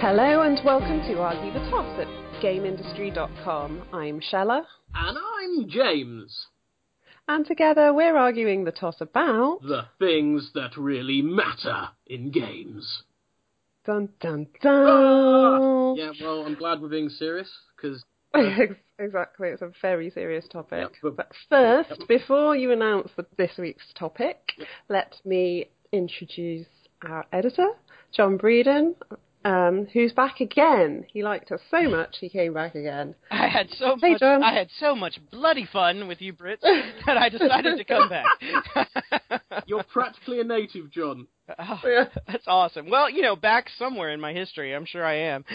Hello and welcome to Argue the Toss at GameIndustry.com. I'm Shella. And I'm James. And together we're arguing the toss about... the things that really matter in games. Dun dun dun! Yeah, well, I'm glad we're being serious, because... Exactly, it's a very serious topic. Yeah, but first, before you announce this week's topic, let me introduce our editor, John Breeden, who's back again. He liked us so much, he came back again. I had so much bloody fun with you Brits that I decided to come back. You're practically a native, John. Oh, yeah. That's awesome. Well, back somewhere in my history, I'm sure I am.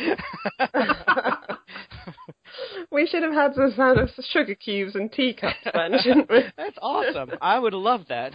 We should have had the sound of sugar cubes and teacups then, shouldn't we? That's awesome. I would have loved that.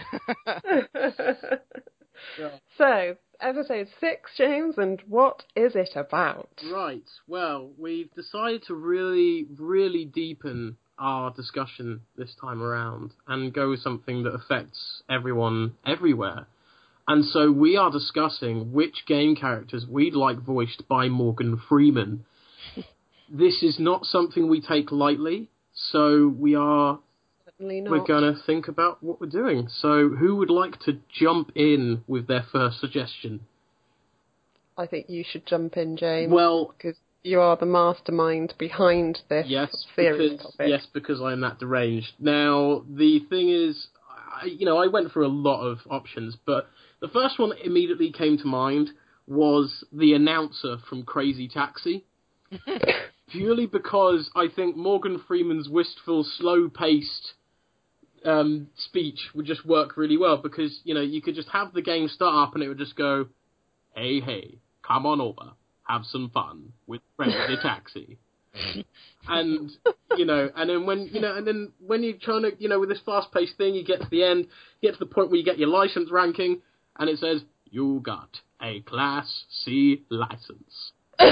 Yeah. So, episode 6, James, and what is it about? Right, well, we've decided to really, really deepen our discussion this time around and go with something that affects everyone everywhere. And so we are discussing which game characters we'd like voiced by Morgan Freeman. This is not something we take lightly, so we're going to think about what we're doing. So who would like to jump in with their first suggestion? I think you should jump in, James. Well, because you are the mastermind behind this serious topic. Yes, because I am that deranged. Now, the thing is, I went through a lot of options, but the first one that immediately came to mind was the announcer from Crazy Taxi. Purely because I think Morgan Freeman's wistful, slow-paced speech would just work really well, because, you could just have the game start up and it would just go, hey, come on over, have some fun with Crazy Taxi. And, and then when you're trying to, with this fast-paced thing, you get to the end, you get to the point where you get your license ranking, and it says, you got a Class C license.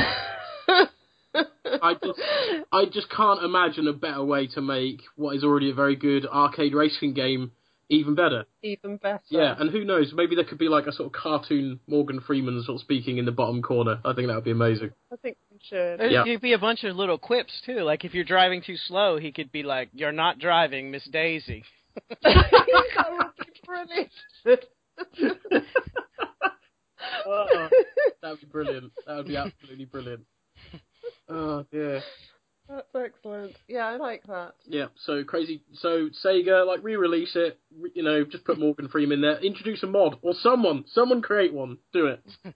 I just can't imagine a better way to make what is already a very good arcade racing game even better. Even better. Yeah, and who knows, maybe there could be like a sort of cartoon Morgan Freeman sort of speaking in the bottom corner. I think that would be amazing. I think we should. There could be a bunch of little quips, too. Like, if you're driving too slow, he could be like, you're not driving, Miss Daisy. That would be brilliant. Oh, that would be brilliant. That would be absolutely brilliant. Oh, dear. That's excellent. Yeah, I like that. Yeah, so Sega, re-release it, just put Morgan Freeman there, introduce a mod, or someone create one, do it.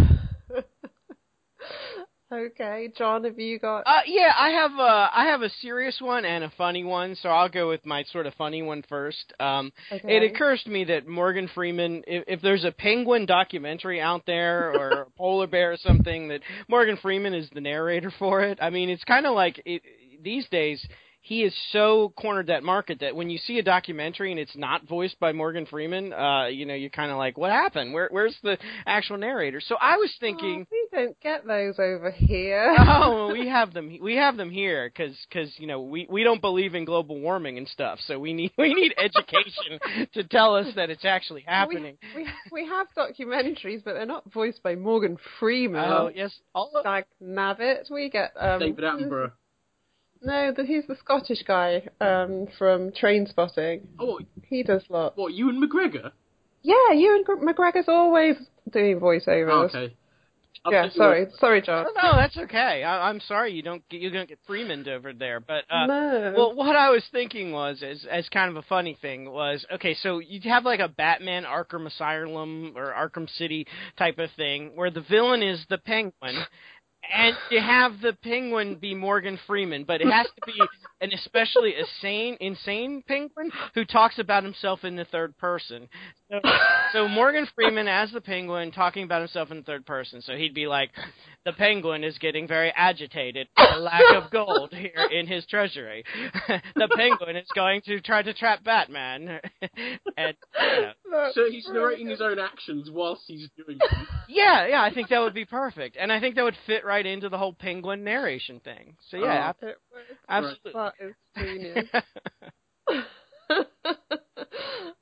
Okay, John, have you got... Yeah, I have a serious one and a funny one, so I'll go with my sort of funny one first. Okay. It occurs to me that Morgan Freeman, if there's a penguin documentary out there, or a polar bear or something, that Morgan Freeman is the narrator for it. I mean, it's kind of like, these days, he has so cornered that market that when you see a documentary and it's not voiced by Morgan Freeman, you're kind of like, what happened? Where's the actual narrator? So I was thinking... we don't get those over here. Oh, we have them here because we don't believe in global warming and stuff. So we need education to tell us that it's actually happening. We have documentaries, but they're not voiced by Morgan Freeman. Oh, yes. Dag nabbit. We get... David Attenborough. No, he's the Scottish guy from Trainspotting. Oh, he does lots. What, Ewan McGregor? Yeah, Ewan McGregor's always doing voiceovers. Okay. Sorry, John. No, that's okay. I'm sorry you don't get Freeman over there, but no. Well, what I was thinking was, as kind of a funny thing, was okay. So you'd have like a Batman Arkham Asylum or Arkham City type of thing, where the villain is the Penguin. And you have the Penguin be Morgan Freeman, but it has to be an especially insane Penguin who talks about himself in the third person. So Morgan Freeman as the Penguin talking about himself in the third person. So he'd be like, the Penguin is getting very agitated for the lack of gold here in his treasury. The Penguin is going to try to trap Batman. And, So he's narrating his own actions whilst he's doing them. Yeah, I think that would be perfect. And I think that would fit right into the whole Penguin narration thing. So yeah, absolutely. That is genius.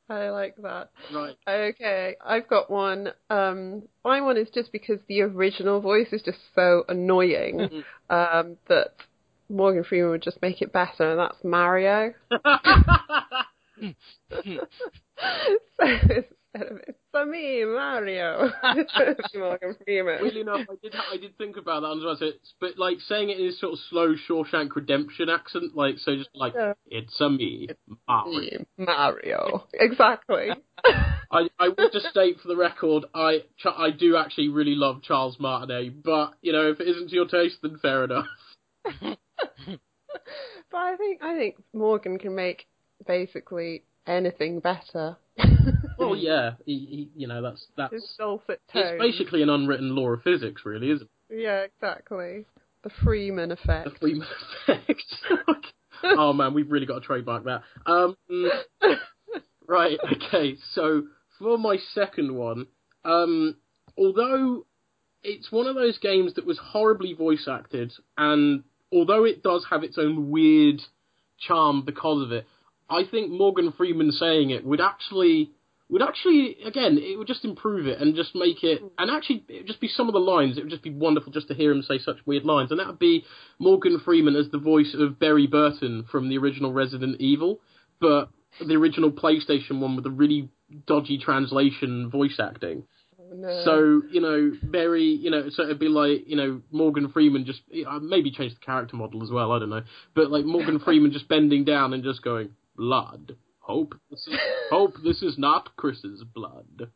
I like that. Right. Okay, I've got one. My one is just because the original voice is just so annoying that Morgan Freeman would just make it better, and that's Mario. So instead of it's me, Mario, Morgan Freeman. Weirdly enough, I did think about that as well. So but like saying it in this sort of slow Shawshank Redemption accent, like so, just like it's a me, Mario. Mario, exactly. I would just state for the record, I do actually really love Charles Martinet, but you know, if it isn't to your taste, then fair enough. But I think Morgan can make basically anything better. Well, yeah, he you know, that's his dulcet tones. It's basically an unwritten law of physics, really, isn't it? Yeah, exactly. The Freeman effect. The Freeman effect. Oh man, we've really got to trademark that. Right, okay, so for my second one, although it's one of those games that was horribly voice acted, and although it does have its own weird charm because of it, I think Morgan Freeman saying it would actually, again, it would just improve it and just make it, and actually, it would just be some of the lines, it would just be wonderful just to hear him say such weird lines, and that would be Morgan Freeman as the voice of Barry Burton from the original Resident Evil, but the original PlayStation one with a really dodgy translation voice acting. No. So, you know, Barry, you know, so it'd be like, you know, Morgan Freeman just, maybe change the character model as well, I don't know, but like Morgan Freeman just bending down and just going, blood. Hope this is not Chris's blood.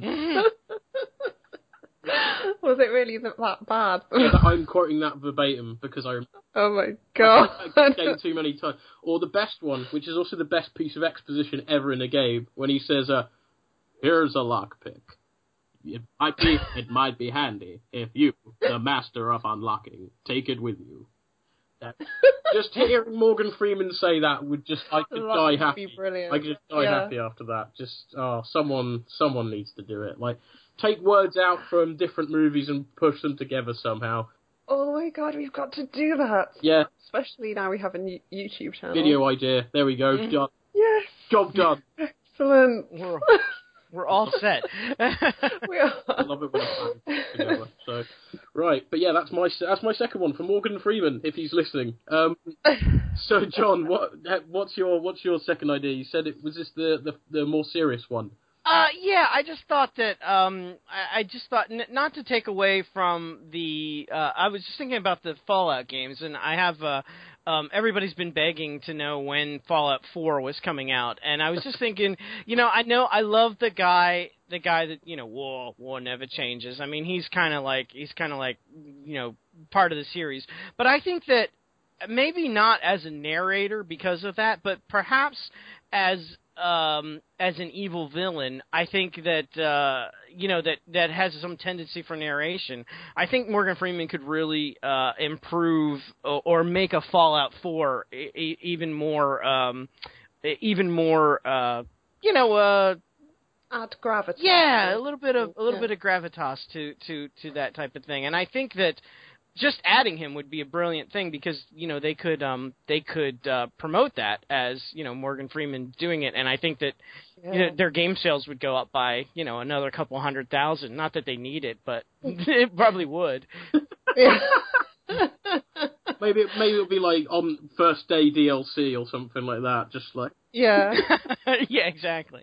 Was it really that bad? I'm quoting that verbatim because I remember. Oh my god. I game too many times. Or the best one, which is also the best piece of exposition ever in a game, when he says, here's a lockpick. It might be handy if you, the master of unlocking, take it with you. Just hearing Morgan Freeman say that would just, I could die happy. I could just die happy after that. Just, someone needs to do it. Like, take words out from different movies and push them together somehow. Oh my god, we've got to do that. Yeah. Especially now we have a new YouTube channel. Video idea. There we go. Done. Yes. Job done. Excellent. We're all set. We are. I love it when I'm playing together. So, right, but yeah, that's my second one for Morgan Freeman if he's listening. So John, what's your second idea? You said it was this the more serious one. Yeah, I just thought that I just thought not to take away from the. I was just thinking about the Fallout games, and I have. Everybody's been begging to know when Fallout 4 was coming out, and I was just thinking, I love the guy that, war never changes. I mean, he's kind of like, part of the series. But I think that maybe not as a narrator because of that, but perhaps as an evil villain, I think that that has some tendency for narration. I think Morgan Freeman could really improve or make a Fallout 4 even more add gravitas. Yeah, a little bit of gravitas to that type of thing. And I think that just adding him would be a brilliant thing because, they could promote that as, Morgan Freeman doing it. And I think that their game sales would go up by, another couple 100,000. Not that they need it, but it probably would. Maybe it'll be like on first day DLC or something like that. Just like yeah, exactly.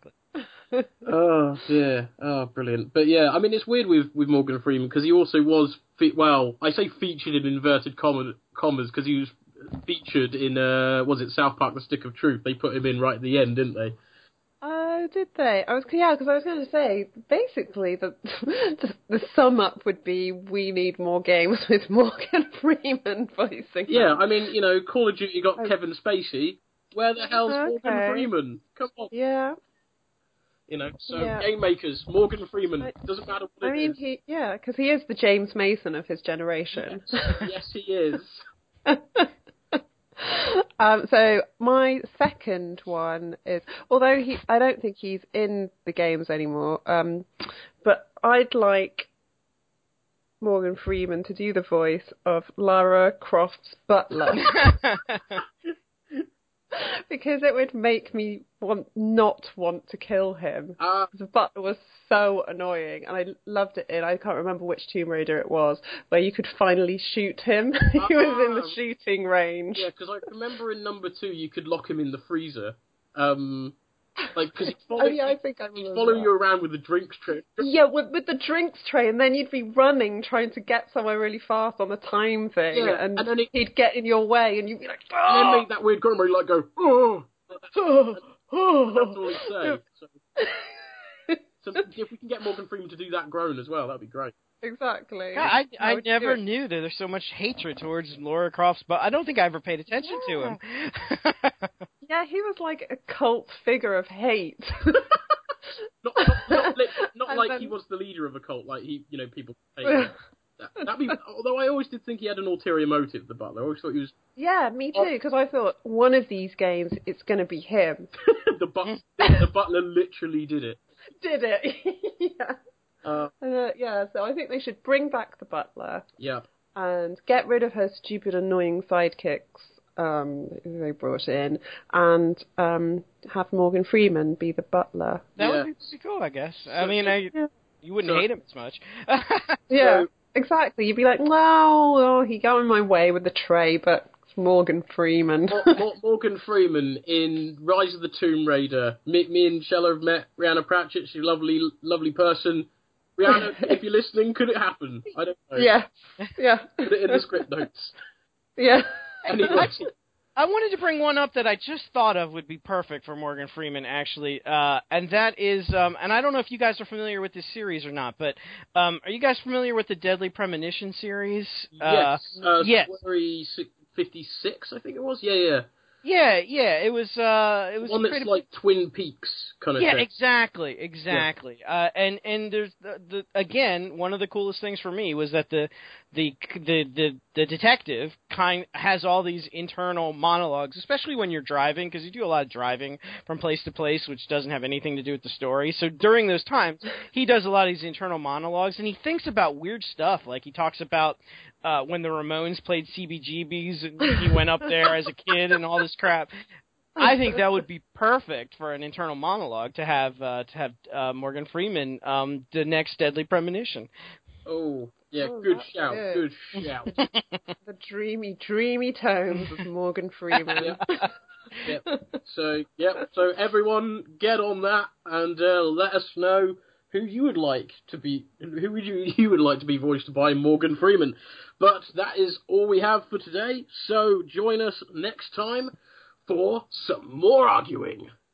Oh dear, brilliant. But yeah, I mean it's weird with Morgan Freeman because he also was I say featured in inverted commas because he was featured in was it South Park: The Stick of Truth? They put him in right at the end, didn't they? Oh, did they? Because I was going to say basically the sum up would be we need more games with Morgan Freeman voicing. Yeah, I mean Call of Duty got Kevin Spacey. Where the hell's Morgan Freeman? Come on. Yeah. Game makers, Morgan Freeman, doesn't matter what it is. Because he is the James Mason of his generation. Yes he is. So my second one is, although I don't think he's in the games anymore, but I'd like Morgan Freeman to do the voice of Lara Croft's butler. because it would make me not want to kill him. The butler was so annoying, and I loved it I can't remember which Tomb Raider it was, where you could finally shoot him. He was in the shooting range. Yeah, because I remember in number 2 you could lock him in the freezer. Because he'd follow you around with the drinks tray. Yeah, with the drinks tray, and then you'd be running, trying to get somewhere really fast on the time thing, and then he'd get in your way, and you'd be like, oh! And then make that weird grunt where you like go, oh! That's all he'd say. So if we can get Morgan Freeman to do that groan as well, that'd be great. Exactly. God, I never knew that there's so much hatred towards Lara Croft's, but I don't think I ever paid attention to him. Yeah, he was like a cult figure of hate. not like then... he was the leader of a cult, like people hate him. That'd be. Although I always did think he had an ulterior motive, the butler. I always thought he was. Yeah, me too. Because I thought one of these games, it's going to be him. the butler literally did it. Did it? Yeah. So I think they should bring back the butler. Yeah. And get rid of her stupid, annoying sidekicks who they brought in, and have Morgan Freeman be the butler. That would be pretty cool, I guess. You wouldn't hate him as much. Yeah. Exactly. You'd be like, no, he got in my way with the tray, but it's Morgan Freeman. Morgan Freeman in Rise of the Tomb Raider. Me and Shella have met Rhianna Pratchett. She's a lovely, lovely person. Rhianna, if you're listening, could it happen? I don't know. Yeah. Put it in the script notes. Yeah. Anyway. I wanted to bring one up that I just thought of would be perfect for Morgan Freeman, actually, and that is, and I don't know if you guys are familiar with this series or not, but are you guys familiar with the Deadly Premonition series? Yes. Yes. 56, I think it was. Yeah. Yeah, it was one that's like Twin Peaks kind of thing. Yeah, exactly. Yeah. And there's the again, one of the coolest things for me was that the detective has all these internal monologues, especially when you're driving, because you do a lot of driving from place to place, which doesn't have anything to do with the story. So during those times, he does a lot of these internal monologues, and he thinks about weird stuff. Like he talks about when the Ramones played CBGBs, and he went up there as a kid and all this crap. I think that would be perfect for an internal monologue to have Morgan Freeman, the next Deadly Premonition. Oh, yeah, good shout. The dreamy tones of Morgan Freeman. So everyone get on that and let us know who you would like to be voiced by Morgan Freeman. But that is all we have for today. So join us next time for some more arguing.